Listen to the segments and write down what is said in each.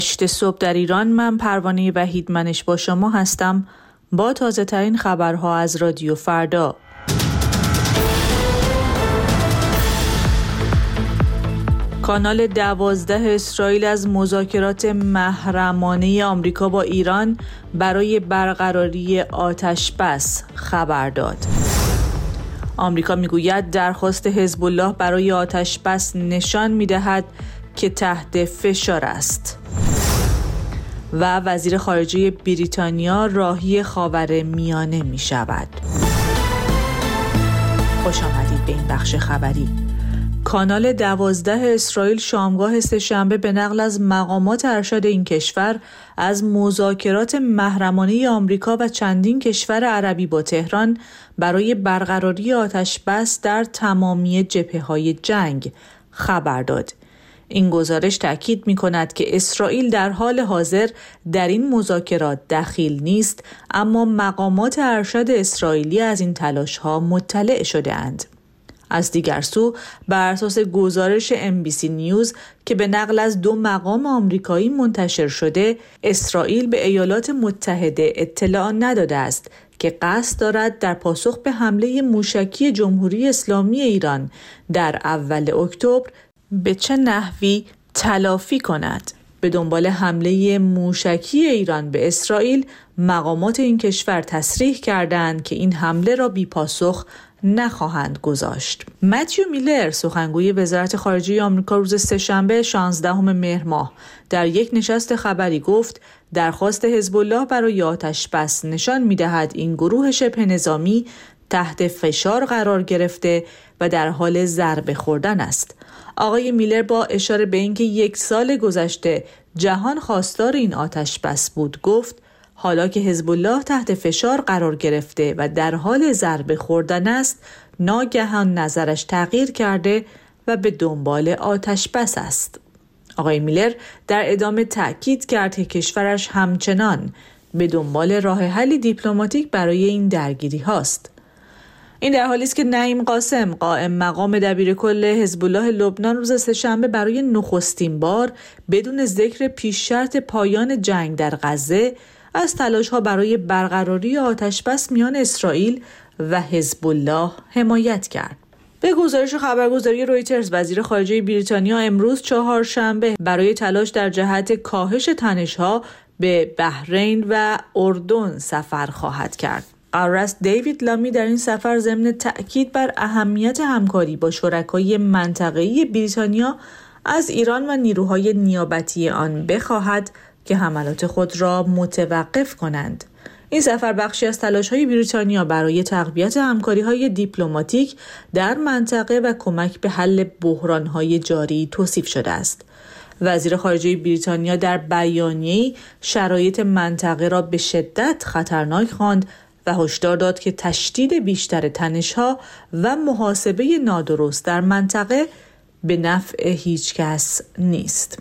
8 صبح در ایران. من پروانه وحیدمنش با شما هستم با تازه ترین خبرها از رادیو فردا. کانال 12 اسرائیل از مذاکرات محرمانه آمریکا با ایران برای برقراری آتش‌بس خبر داد. آمریکا میگوید درخواست حزب الله برای آتش‌بس نشان می‌دهد که تحت فشار است. و وزیر خارجه بریتانیا راهی خاورمیانه می‌شود. خوش آمدید به این بخش خبری. کانال 12 اسرائیل شامگاه سه‌شنبه به نقل از مقامات ارشد این کشور از مذاکرات محرمانه آمریکا و چندین کشور عربی با تهران برای برقراری آتش‌بس در تمامی جبهه‌های جنگ خبر داد. این گزارش تأکید می‌کند که اسرائیل در حال حاضر در این مذاکرات دخیل نیست، اما مقامات ارشد اسرائیلی از این تلاش‌ها مطلع شده‌اند. از دیگر سو بر اساس گزارش NBC نیوز که به نقل از 2 مقام آمریکایی منتشر شده، اسرائیل به ایالات متحده اطلاع نداده است که قصد دارد در پاسخ به حمله موشکی جمهوری اسلامی ایران در اول اکتبر به چه نحوی تلافی کند. به دنبال حمله موشکی ایران به اسرائیل، مقامات این کشور تصریح کردند که این حمله را بی پاسخ نخواهند گذاشت. متیو میلر، سخنگوی وزارت خارجه آمریکا، روز سه‌شنبه 16 مهر ماه در یک نشست خبری گفت درخواست حزب الله برای آتش‌بس نشان می‌دهد این گروه شبه نظامی تحت فشار قرار گرفته و در حال ضربه خوردن است. آقای میلر با اشاره به اینکه 1 سال گذشته جهان خواستار این آتش‌بس بود گفت حالا که حزب الله تحت فشار قرار گرفته و در حال ضربه خوردن است، ناگهان نظرش تغییر کرده و به دنبال آتش‌بس است. آقای میلر در ادامه تأکید کرد که کشورش همچنان به دنبال راه حلی دیپلماتیک برای این درگیری هاست. این در حالی است که نعیم قاسم، قائم مقام دبیرکل حزب الله لبنان، روز سه‌شنبه برای نخستین بار بدون ذکر پیش شرط پایان جنگ در غزه از تلاش‌ها برای برقراری آتش‌بس میان اسرائیل و حزب الله حمایت کرد. به گزارش خبرگزاری رویترز، وزیر خارجه بریتانیا امروز چهارشنبه برای تلاش در جهت کاهش تنش‌ها به بحرین و اردن سفر خواهد کرد. قرار است دیوید لامی در این سفر ضمن تأکید بر اهمیت همکاری با شرکای منطقه‌ای بریتانیا از ایران و نیروهای نیابتی آن بخواهد که حملات خود را متوقف کنند. این سفر بخشی از تلاش‌های بریتانیا برای تقویت همکاری‌های دیپلماتیک در منطقه و کمک به حل بحران‌های جاری توصیف شده است. وزیر خارجه بریتانیا در بیانیه‌ای شرایط منطقه را به شدت خطرناک خواند و هشدار داد که تشدید بیشتر تنش‌ها و محاسبه نادرست در منطقه به نفع هیچ کس نیست.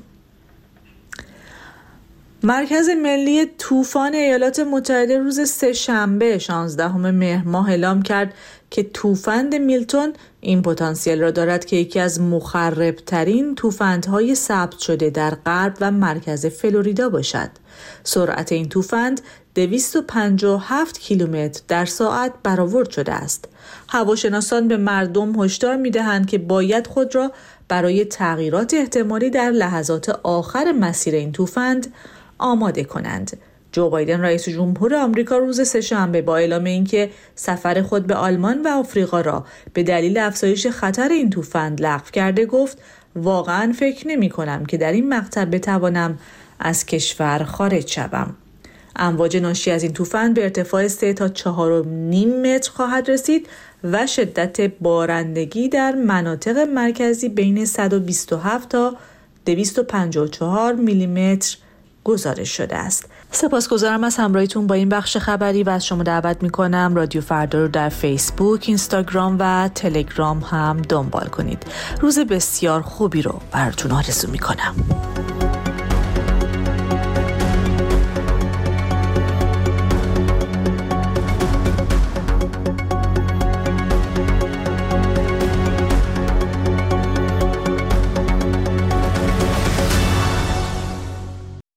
مرکز ملی طوفان ایالات متحده روز سه‌شنبه 16 مهر ماه اعلام کرد که طوفان میلتون این پتانسیل را دارد که یکی از مخربترین طوفان‌های ثبت شده در غرب و مرکز فلوریدا باشد. سرعت این طوفان 257 کیلومتر در ساعت برآورد شده است. هواشناسان به مردم هشدار می‌دهند که باید خود را برای تغییرات احتمالی در لحظات آخر مسیر این طوفان آماده کنند. جو بایدن رئیس جمهور آمریکا روز سه‌شنبه با اعلام اینکه سفر خود به آلمان و آفریقا را به دلیل افزایش خطر این طوفان لغو کرده گفت واقعاً فکر نمی‌کنم که در این مقطع بتوانم از کشور خارج شوم. امواج ناشی از این طوفان به ارتفاع 3 تا 4.5 متر خواهد رسید و شدت بارندگی در مناطق مرکزی بین 127 تا 254 میلیمتر گزارش شده است. سپاسگزارم از همراهیتون با این بخش خبری و از شما دعوت میکنم رادیو فردا رو در فیسبوک، اینستاگرام و تلگرام هم دنبال کنید. روز بسیار خوبی رو براتون آرزو میکنم.